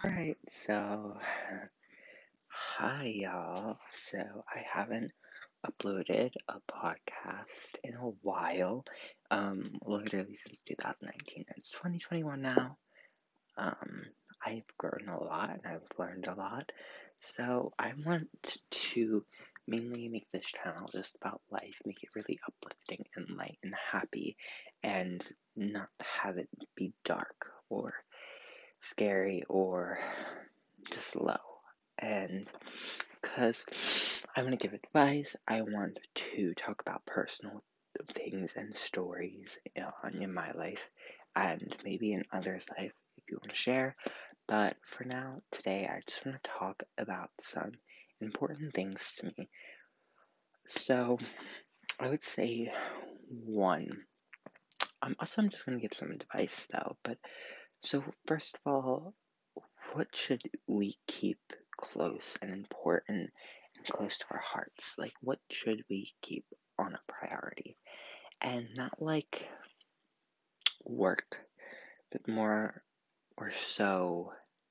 Alright, so hi y'all. So I haven't uploaded a podcast in a while. Literally since 2019. It's 2021 now. Um, I've grown a lot and I've learned a lot. So I want to mainly make this channel just about life, make it really uplifting and light and happy, and not have it be dark or scary or just low. And because I want to give advice, I want to talk about personal things and stories in my life and maybe in others' life if you want to share. But for now, today, I just want to talk about some important things to me. So, I would say one. Also, I'm just going to give some advice though. But so, first of all, what should we keep close and important and close to our hearts? Like, what should we keep on a priority? And not like work, but more or so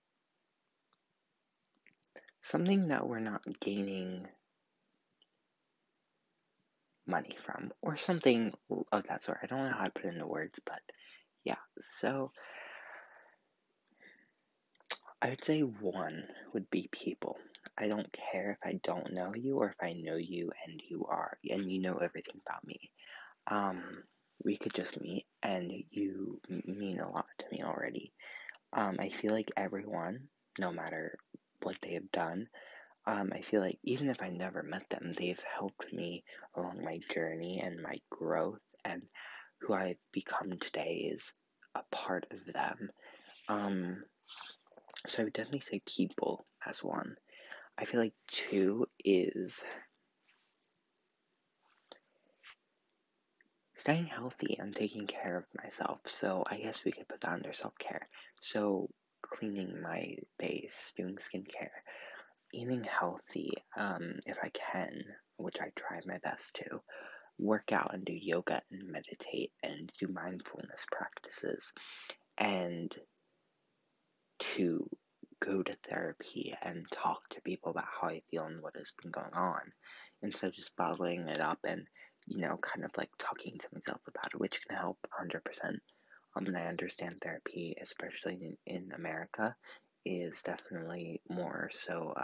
something that we're not gaining money from, or something of that sort. I don't know how to put it into words, but yeah. So, I would say one would be people. I don't care if I don't know you or if I know you and you know everything about me. Um, we could just meet, and you mean a lot to me already. I feel like everyone, no matter what they have done, I feel like even if I never met them, they've helped me along my journey and my growth, and who I've become today is a part of them. Um, so I would definitely say people as one. I feel like two is staying healthy and taking care of myself. So I guess we could put that under self care. So cleaning my base, doing skincare, eating healthy, if I can, which I try my best to, work out and do yoga and meditate and do mindfulness practices, and to go to therapy and talk to people about how I feel and what has been going on, instead of just bottling it up and, kind of like talking to myself about it, which can help 100%. And I understand therapy, especially in America, is definitely more so,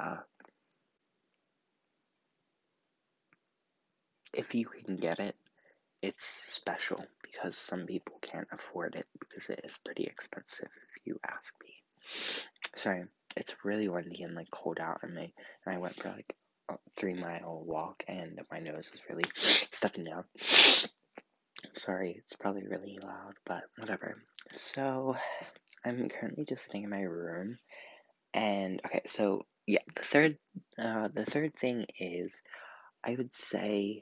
if you can get it, it's special because some people can't afford it because it is pretty expensive if you ask me. Sorry, it's really windy and like cold out, and I went for like a 3 mile walk, and my nose is really stuffing down. Sorry, it's probably really loud, but whatever. So I'm currently just sitting in my room, and okay, so yeah, the third thing is I would say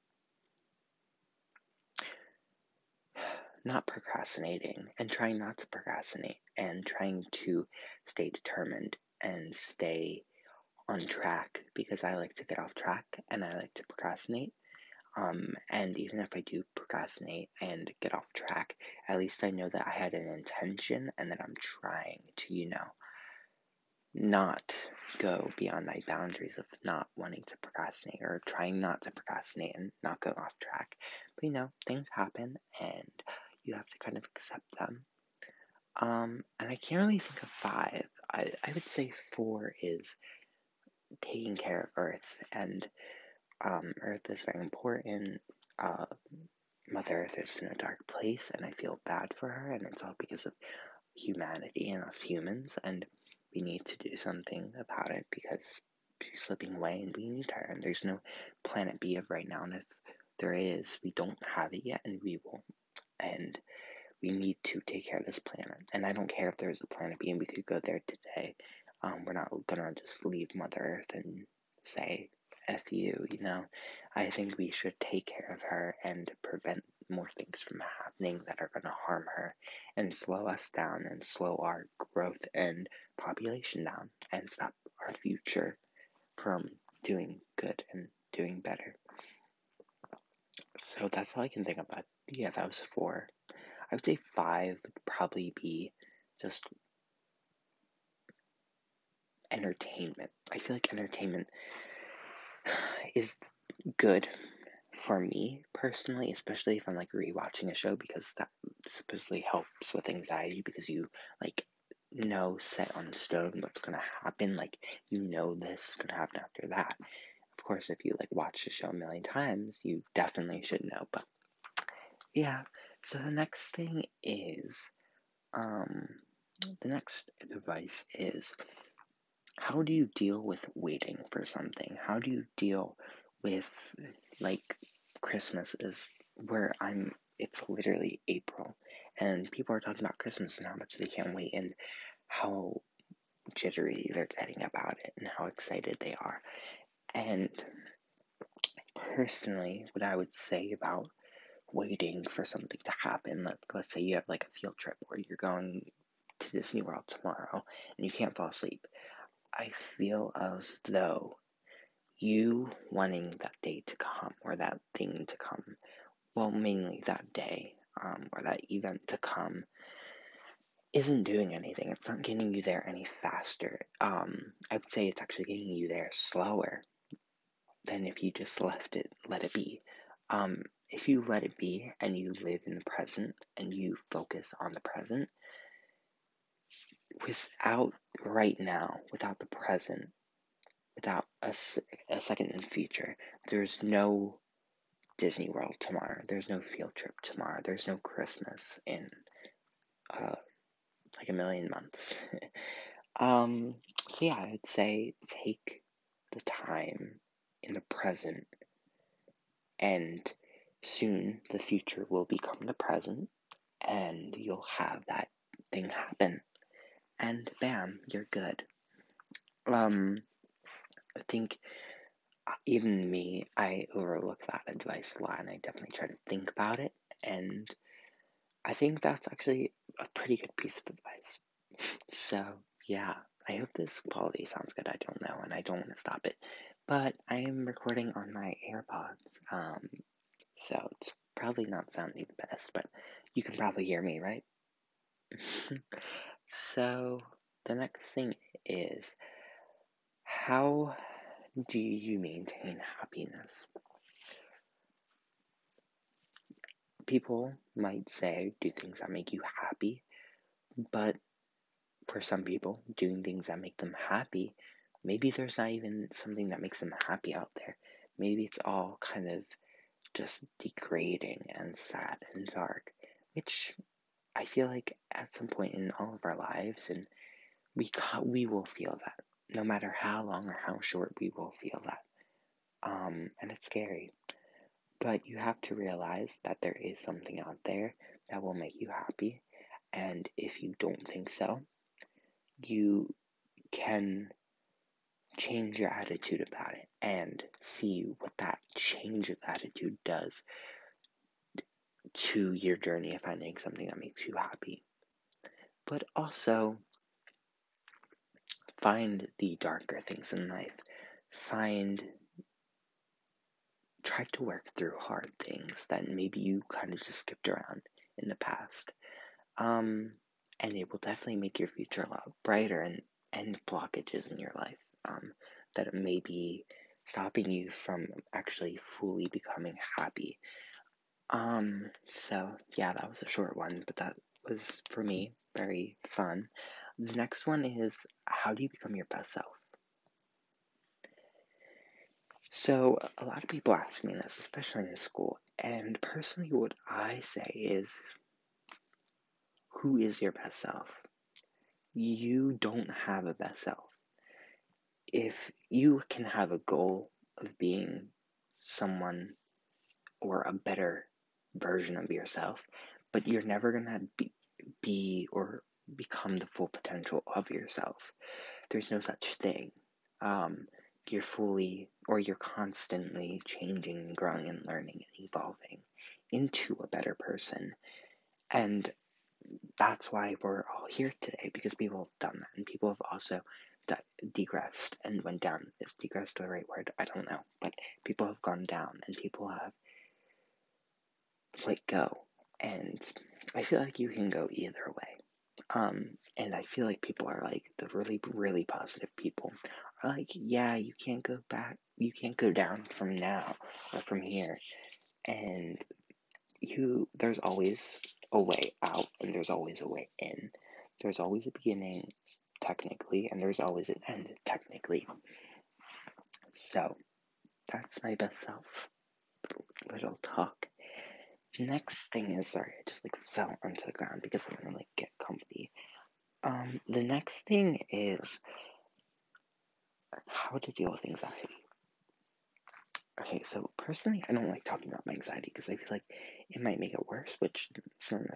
not procrastinating and trying not to procrastinate and trying to stay determined and stay on track, because I like to get off track and I like to procrastinate. And even if I do procrastinate and get off track, at least I know that I had an intention and that I'm trying to, not go beyond my boundaries of not wanting to procrastinate or trying not to procrastinate and not go off track. But things happen and you have to kind of accept them. And I can't really think of five. I would say four is taking care of Earth, and Earth is very important. Uh, Mother Earth is in a dark place, and I feel bad for her, and it's all because of humanity and us humans, and we need to do something about it because she's slipping away, and we need her, and there's no planet B of right now, and if there is, we don't have it yet, and we won't, and we need to take care of this planet, and I don't care if there's a planet B and we could go there today. We're not gonna just leave Mother Earth and say F you. I think we should take care of her and prevent more things from happening that are gonna harm her and slow us down and slow our growth and population down and stop our future from doing good and doing better. So that's all I can think about. Yeah, that was four. I would say five would probably be just entertainment. I feel like entertainment is good for me personally, especially if I'm like rewatching a show, because that supposedly helps with anxiety, because you like know set on stone what's gonna happen. Like you know this is gonna happen after that. Of course, if you like watch the show a million times, you definitely should know. But yeah, so um the next advice is, how do you deal with waiting for something? How do you deal with, like, Christmas is where it's literally April, and people are talking about Christmas and how much they can't wait, and how jittery they're getting about it, and how excited they are. And personally, what I would say about waiting for something to happen, like, let's say you have like a field trip where you're going to Disney World tomorrow and you can't fall asleep. I feel as though you wanting that day to come, or that thing to come, well, mainly that day, or that event to come, isn't doing anything. It's not getting you there any faster. I would say it's actually getting you there slower than if you just let it be. If you let it be and you live in the present and you focus on the present, without right now, without the present, without a second in the future, there's no Disney World tomorrow. There's no field trip tomorrow. There's no Christmas in uh, like a million months. So yeah, I would say take the time in the present, and soon the future will become the present, and you'll have that thing happen, and bam, you're good. I think even me, I overlook that advice a lot, and I definitely try to think about it, and I think that's actually a pretty good piece of advice. So, yeah, I hope this quality sounds good. I don't know, and I don't want to stop it. But I am recording on my AirPods, so it's probably not sounding the best, but you can probably hear me, right? So, the next thing is, how do you maintain happiness? People might say do things that make you happy, but for some people, doing things that make them happy, maybe there's not even something that makes them happy out there. Maybe it's all kind of just degrading and sad and dark, which I feel like at some point in all of our lives, and we will feel that. No matter how long or how short, we will feel that. And it's scary. But you have to realize that there is something out there that will make you happy. And if you don't think so, you can change your attitude about it and see what that change of attitude does to your journey of finding something that makes you happy. But also find the darker things in life. Try to work through hard things that maybe you kind of just skipped around in the past. And it will definitely make your future a lot brighter, and end blockages in your life that may be stopping you from actually fully becoming happy. So yeah, that was a short one, but that was for me very fun. The next one is, how do you become your best self? So a lot of people ask me this, especially in school, and personally what I say is, who is your best self? You don't have a best self. If you can have a goal of being someone or a better version of yourself, but you're never gonna be or become the full potential of yourself. There's no such thing. Um, you're constantly changing, growing, and learning and evolving into a better person. And that's why we're all here today, because people have done that, and people have also degressed and went down. Is degressed the right word? I don't know. But people have gone down, and people have let go. And I feel like you can go either way. And I feel like people are like, the really, really positive people are like, yeah, you can't go back, you can't go down from now or from here. And there's always a way out and there's always a way in. There's always a beginning, technically, and there's always an end, technically. So, that's my best self little talk. Next thing is, sorry, I just like fell onto the ground because I didn't like get comfy. The next thing is how to deal with anxiety. Okay, so personally, I don't like talking about my anxiety because I feel like it might make it worse, which is not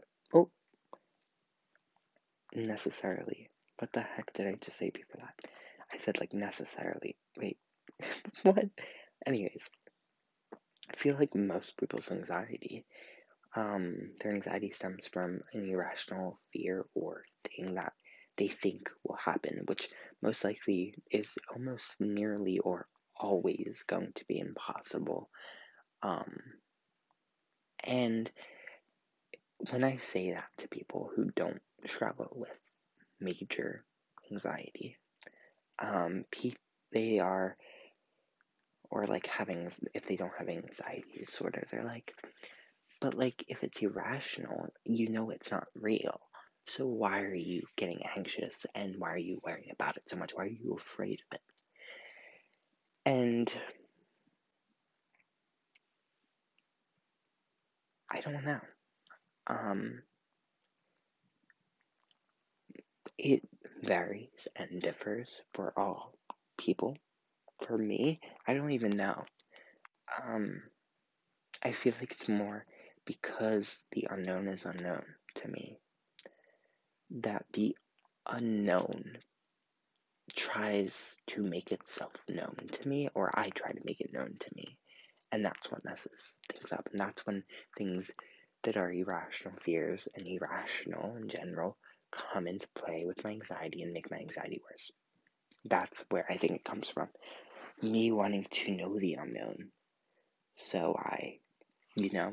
necessarily. What the heck did I just say before that? I said like necessarily. Wait, what? Anyways, I feel like most people's anxiety, their anxiety stems from an irrational fear or thing that they think will happen, which most likely is almost nearly or always going to be impossible. Um, and when I say that to people who don't struggle with major anxiety, they are, or like having, if they don't have anxiety disorder, they're like, but like if it's irrational, you know it's not real. So why are you getting anxious and why are you worrying about it so much? Why are you afraid of it? And I don't know. Um, it varies and differs for all people. For me, I don't even know. Um, I feel like it's more because the unknown is unknown to me. That the unknown tries to make itself known to me, or I try to make it known to me. And that's what messes things up. And that's when things that are irrational fears and irrational in general come into play with my anxiety and make my anxiety worse. That's where I think it comes from. Me wanting to know the unknown. So I, you know,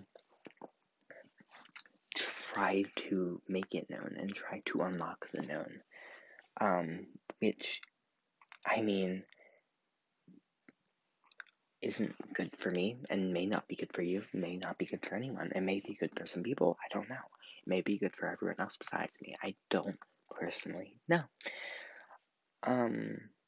try to make it known and try to unlock the known. Which, I mean, isn't good for me and may not be good for you, may not be good for anyone. It may be good for some people, I don't know. It may be good for everyone else besides me. I don't personally know. Um,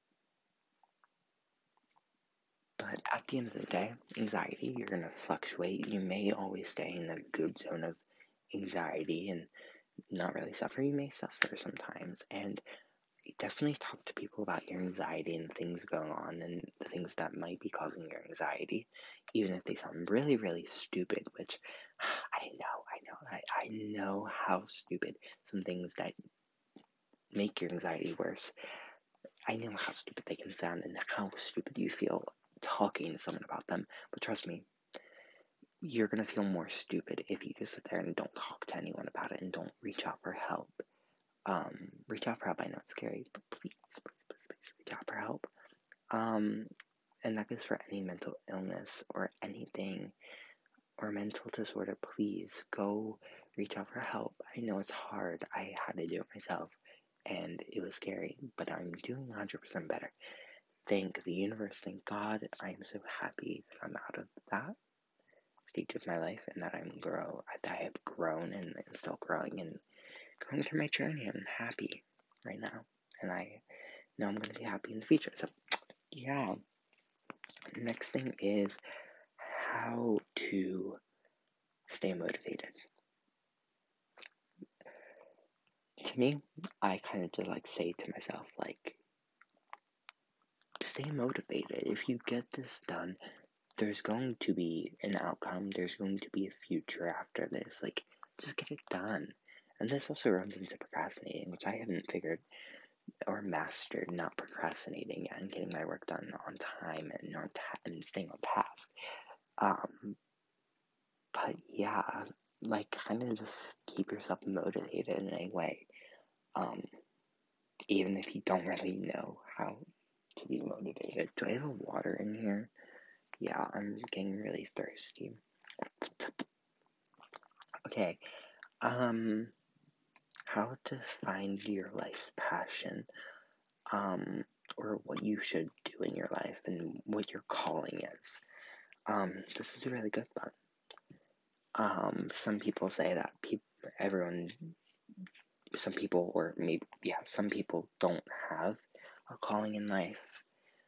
but at the end of the day, anxiety, you're gonna fluctuate. You may always stay in the good zone of anxiety and not really suffer. You may suffer sometimes, and definitely talk to people about your anxiety and things going on and the things that might be causing your anxiety, even if they sound really, really stupid, which I know how stupid some things that make your anxiety worse. I know how stupid they can sound and how stupid you feel talking to someone about them, but trust me, you're gonna feel more stupid if you just sit there and don't talk to anyone about it and don't reach out for help. Reach out for help. I know it's scary, but please reach out for help. Um, and that goes for any mental illness or anything or mental disorder. Please go reach out for help. I know it's hard. I had to do it myself, and it was scary, but I'm doing 100% better. Thank the universe, thank God. I am so happy that I'm out of that stage of my life and that that I have grown and I'm still growing and going through my journey. I'm happy right now, and I know I'm going to be happy in the future. So, yeah. Next thing is how to stay motivated. To me, I kind of just like say to myself, like, stay motivated. If you get this done, there's going to be an outcome. There's going to be a future after this. Like, just get it done. And this also runs into procrastinating, which I haven't figured or mastered not procrastinating and getting my work done on time and and staying on task. But yeah, like kind of just keep yourself motivated in a way, um, even if you don't really know how to be motivated. Do I have water in here? Yeah, I'm getting really thirsty. Okay, um, how to find your life's passion, or what you should do in your life and what your calling is. This is a really good one. Some people say that some people, or maybe, yeah, some people don't have a calling in life,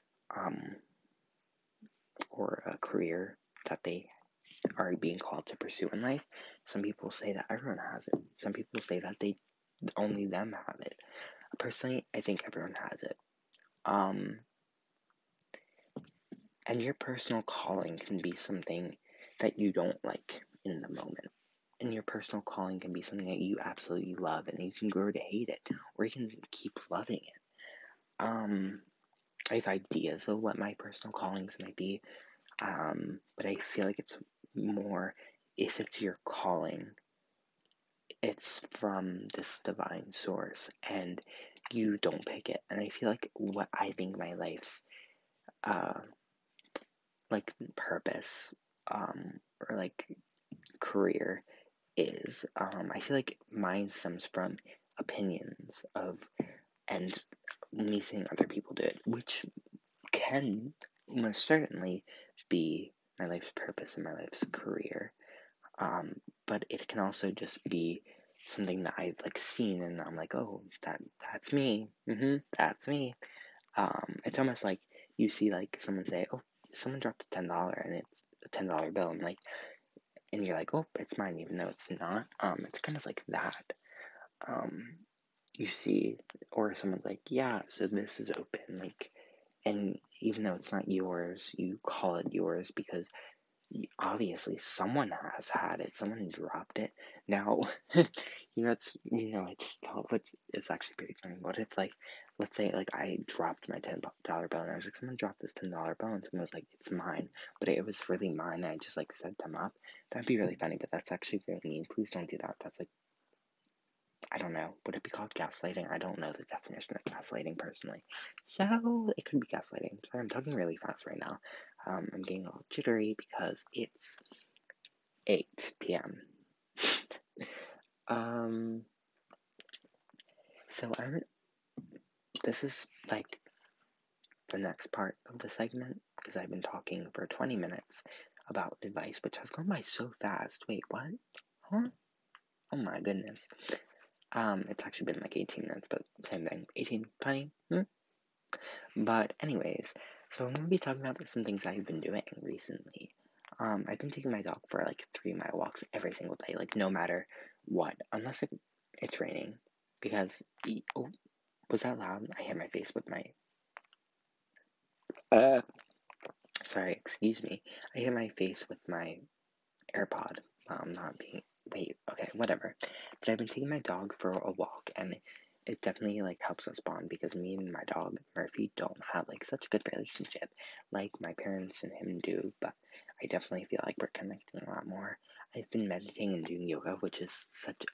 or a career that they are being called to pursue in life. Some people say that everyone has it. Some people say that only them have it. Personally, I think everyone has it. And your personal calling can be something that you don't like in the moment. And your personal calling can be something that you absolutely love, and you can grow to hate it, or you can keep loving it. I have ideas of what my personal callings might be, but I feel like it's more, if it's your calling, it's from this divine source, and you don't pick it. And I feel like what I think my life's like purpose, or like career is, I feel like mine stems from opinions of, and me seeing other people do it, which can most certainly be my life's purpose and my life's career. But it can also just be something that I've like seen, and I'm like, oh, that's me. That's me. It's almost like you see like someone say, oh, someone dropped a $10 and it's a $10 bill, and you're like, oh, it's mine, even though it's not. It's kind of like that. You see, or someone's like, yeah, so this is open, like, and even though it's not yours, you call it yours because obviously someone has had it, someone dropped it. Now, it's actually pretty funny. What if, like, let's say, like, I dropped my $10 bill, and I was like, someone dropped this $10 bill, and someone was like, it's mine, but it was really mine, and I just, like, set them up. That'd be really funny, but that's actually really mean. Please don't do that. That's, like, I don't know. Would it be called gaslighting? I don't know the definition of gaslighting personally. So it could be gaslighting. Sorry, I'm talking really fast right now. I'm getting a little jittery because it's 8 p.m. So this is like the next part of the segment, because I've been talking for 20 minutes about advice, which has gone by so fast. Wait, what? Huh? Oh my goodness. It's actually been like 18 minutes, but same thing. 18, 20? But anyways, so I'm going to be talking about some things I've been doing recently. I've been taking my dog for like 3 mile walks every single day, like no matter what, unless it's raining, because, oh, was that loud? I hit my face with my, sorry, excuse me. I hit my face with my AirPod, not being, wait, okay, whatever. But I've been taking my dog for a walk, and it definitely like helps us bond, because me and my dog Murphy don't have like such a good relationship like my parents and him do, but I definitely feel like we're connecting a lot more. I've been meditating and doing yoga, which is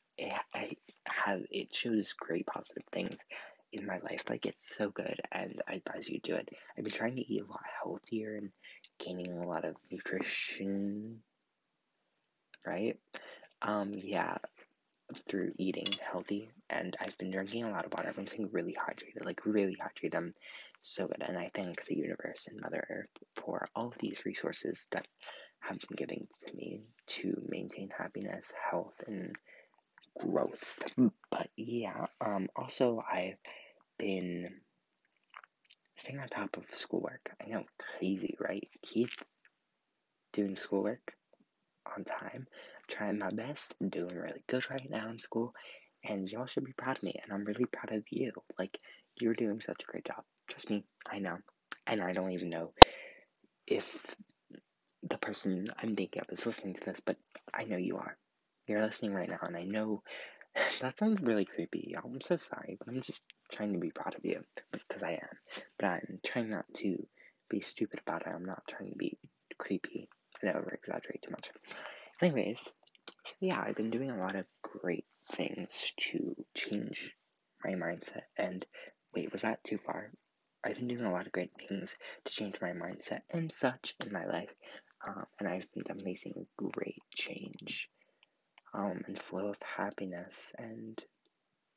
it shows great positive things in my life. Like, it's so good, and I advise you to do it. I've been trying to eat a lot healthier and gaining a lot of nutrition, right? Yeah, through eating healthy, and I've been drinking a lot of water. I've been staying really hydrated, like really hydrated. I'm so good, and I thank the universe and Mother Earth for all of these resources that have been given to me to maintain happiness, health, and growth. But yeah, also I've been staying on top of schoolwork. I know, crazy, right? Keep doing schoolwork on time, trying my best, doing really good right now in school, and y'all should be proud of me, and I'm really proud of you. Like, you're doing such a great job. Trust me, I know. And I don't even know if the person I'm thinking of is listening to this, but I know you are. You're listening right now, and I know that sounds really creepy, y'all. I'm so sorry, but I'm just trying to be proud of you, because I am. But I'm trying not to be stupid about it. I'm not trying to be creepy and over exaggerate too much. Anyways, so yeah, I've been doing a lot of great things to change my mindset. And wait, was that too far? I've been doing a lot of great things to change my mindset and such in my life. And I've been definitely seeing great change, and flow of happiness and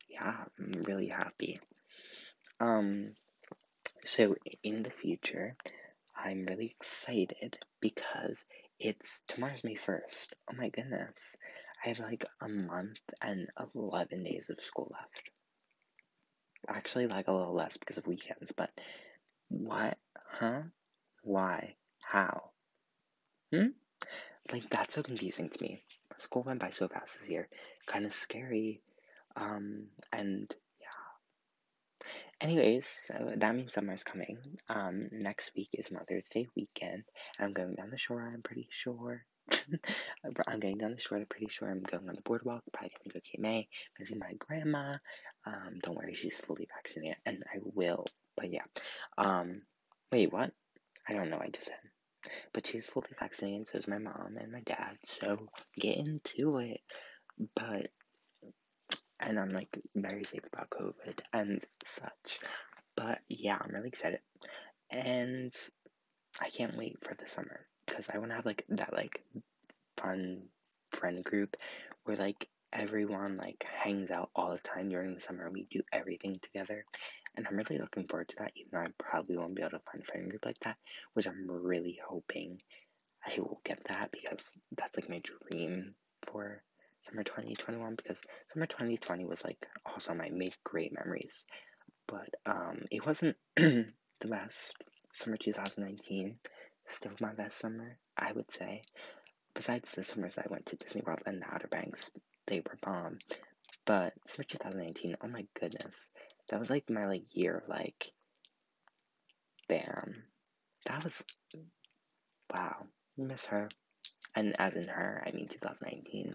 yeah, I'm really happy. Um, so in the future, I'm really excited because tomorrow's May 1st. Oh my goodness. I have like a month and 11 days of school left. Actually, like a little less because of weekends, but what? Huh? Why? How? Hmm? Like, that's so confusing to me. School went by so fast this year. Kind of scary. And anyways, so that means summer's coming. Next week is Mother's Day weekend. I'm going down the shore, I'm pretty sure. I'm going down the shore, I'm pretty sure. I'm going on the boardwalk, probably gonna go to KMA, gonna see my grandma. Don't worry, she's fully vaccinated, and I will. But yeah. Wait, what? I don't know, I just said. But she's fully vaccinated, so is my mom and my dad, so get into it. But and I'm like very safe about COVID and such. But yeah, I'm really excited. And I can't wait for the summer because I want to have like that like fun friend group where like everyone like hangs out all the time during the summer. We do everything together. And I'm really looking forward to that, even though I probably won't be able to find a friend group like that, which I'm really hoping I will get that because that's like my dream for summer 2021 because summer 2020 was like awesome. I made great memories, but it wasn't the best. Summer 2019 still my best summer, I would say. Besides the summers I went to Disney World and the Outer Banks, they were bomb. But summer 2019, oh my goodness, that was like my like year of like, bam. That was wow. Miss her, and as in her, I mean 2019.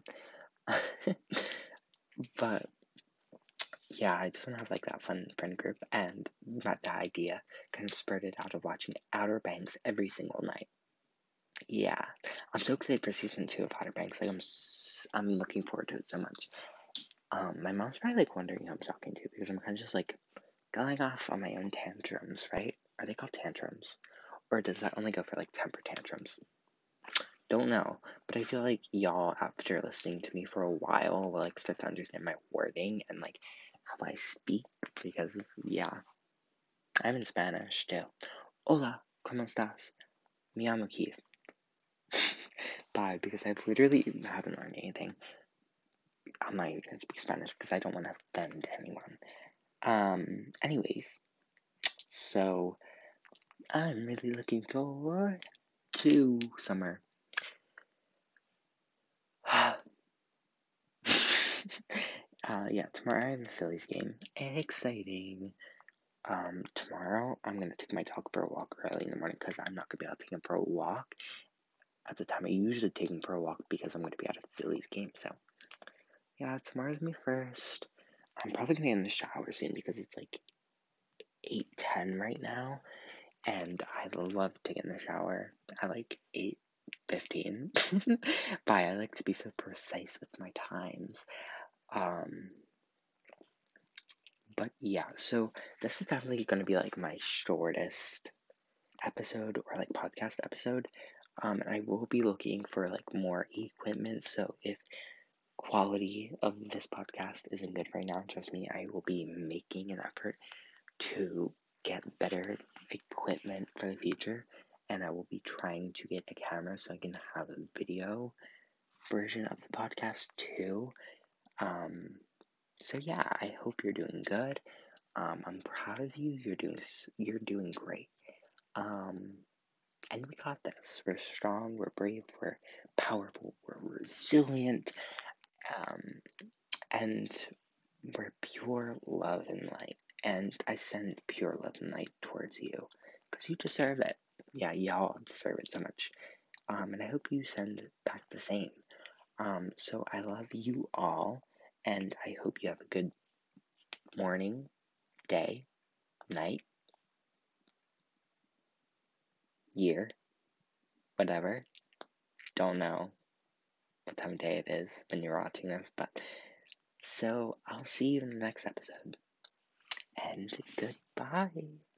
But yeah, I just want to have like that fun friend group, and that idea kind of spurted out of watching Outer Banks every single night. Yeah, I'm so excited for season 2 of Outer Banks. Like I'm looking forward to it so much. My mom's probably like wondering who I'm talking to because I'm kind of just like going off on my own tantrums, right? Are they called tantrums, or does that only go for like temper tantrums? Don't know, but I feel like y'all, after listening to me for a while, will like start to understand my wording and like how I speak because yeah, I'm in Spanish too. Hola, ¿cómo estás? Me llamo Keith. Bye, because I've literally haven't learned anything. I'm not even gonna speak Spanish because I don't want to offend anyone. Anyways, so I'm really looking forward to summer. Yeah, tomorrow I have a Phillies game. Exciting. Tomorrow I'm gonna take my dog for a walk early in the morning because I'm not gonna be able to take him for a walk at the time I usually take him for a walk because I'm gonna be at a Phillies game. So yeah, tomorrow's me first. I'm probably gonna get in the shower soon because it's like 8:10 right now, and I love to get in the shower at like 8:15. But I like to be so precise with my times. Um, but yeah, so this is definitely gonna be like my shortest episode or like podcast episode. And I will be looking for like more equipment. So if quality of this podcast isn't good right now, trust me, I will be making an effort to get better equipment for the future. And I will be trying to get a camera so I can have a video version of the podcast too. Um, so yeah, I hope you're doing good. I'm proud of you. You're doing great. Um, And we got this. We're strong, we're brave, we're powerful, we're resilient, um, and we're pure love and light. And I send pure love and light towards you because you deserve it. Yeah, y'all deserve it so much. And I hope you send back the same. So I love you all, and I hope you have a good morning, day, night, year, whatever. Don't know what time of day it is when you're watching this, but so I'll see you in the next episode. And goodbye.